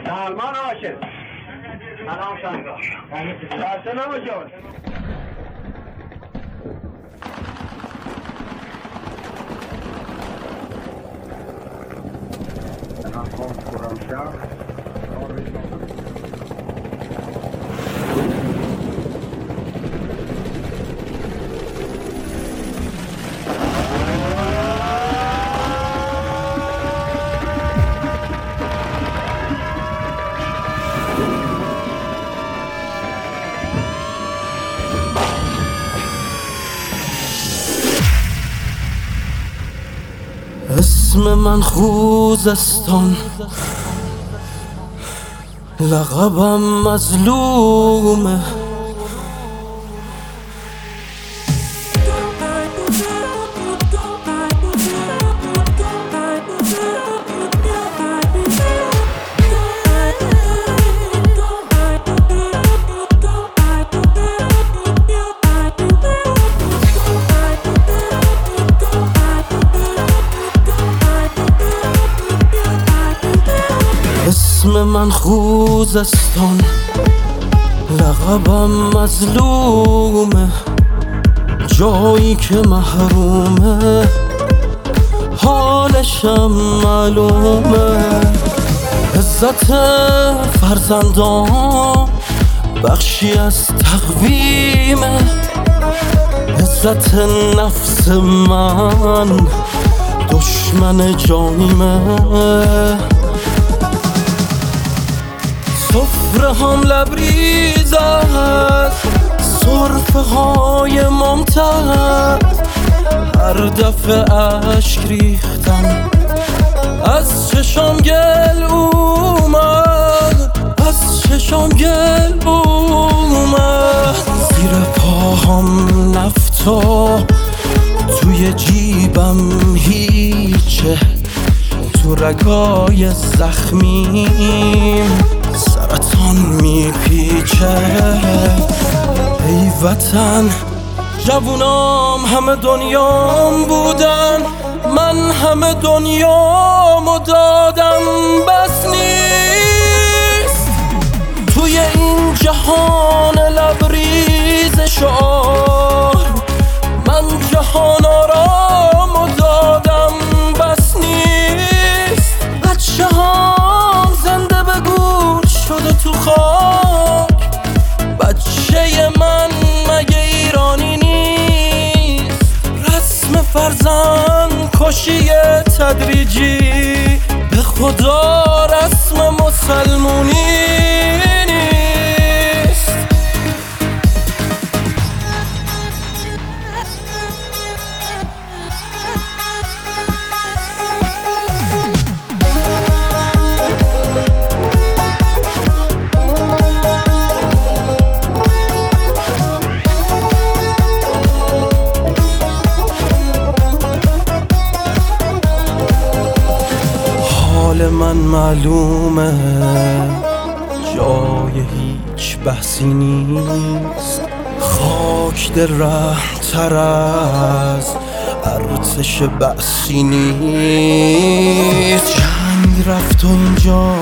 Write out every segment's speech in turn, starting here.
سلمان راشد. سلام شنگا. سلام جان. اسم من خوزستان، لقبم مظلومه. اسم من خوزستان، لقبم مظلومه. جایی که محرومه حالشم معلومه. عزت فرزندان بخشی از تقویمه. عزت نفس من دشمن جانیمه. سفره هم لبریز است، سرفه های ممتد. هر دفعه اشک ریختم از چشام گل اومد، از چشام گل اومد. زیر پاهم نفتا، توی جیبم هیچه. تو رگای زخمیم سرطان میپیچه. ای وطن جوونام همه دنیام بودن، من همه دنیامو دادم بس نیست. توی این جهان لبریز شعار من جهان آرامو دادم بس نیست. بچه هم زنده به گور شده تو خاک. بچه من مگه ایرانی نیست؟ رسم فرزند کشی تدریجی، به خدا رسم مسلمونی نیست. حال من معلومه، جای هیچ بحثی نیست. خاک در رحم‌تر از ارتش بحثی نیست. جنگ رفت و اینجا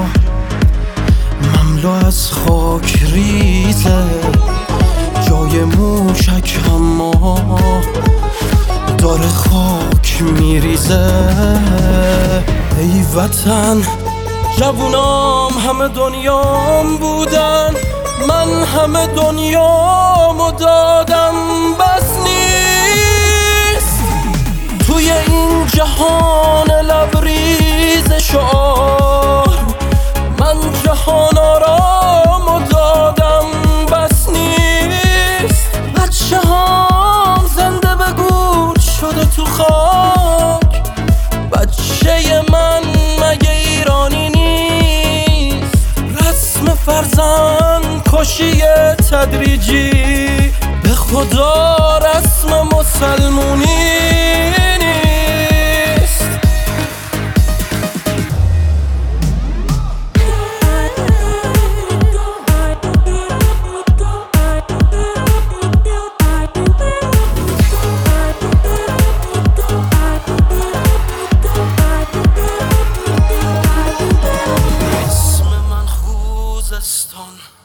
مملو از خاک ریزه. جای موشک اما داره خاک میریزه. ای وطن جوونام همه دنیام بودن، من همه دنیامو دادم بس نیست. توی این جهان لبریز شعار من جهان آرامو دادم بس نیست. بچه هم زنده به گور شده تو خاک. بچه من مگه ایرانی نیست؟ رسم فرزند کشی تدریجی، به خدا رسم مسلمونی نیست. اسم دستان